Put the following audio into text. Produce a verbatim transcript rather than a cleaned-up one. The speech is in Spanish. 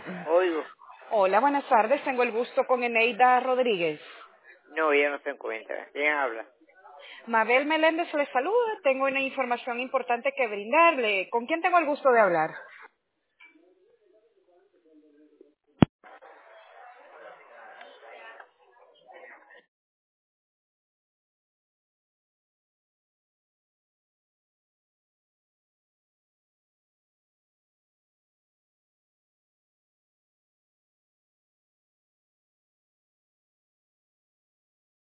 Oigo. Hola, buenas tardes. Tengo el gusto con Eneida Rodríguez. No, ella no se encuentra. ¿Quién habla? Mabel Meléndez le saluda. Tengo una información importante que brindarle. ¿Con quién tengo el gusto de hablar?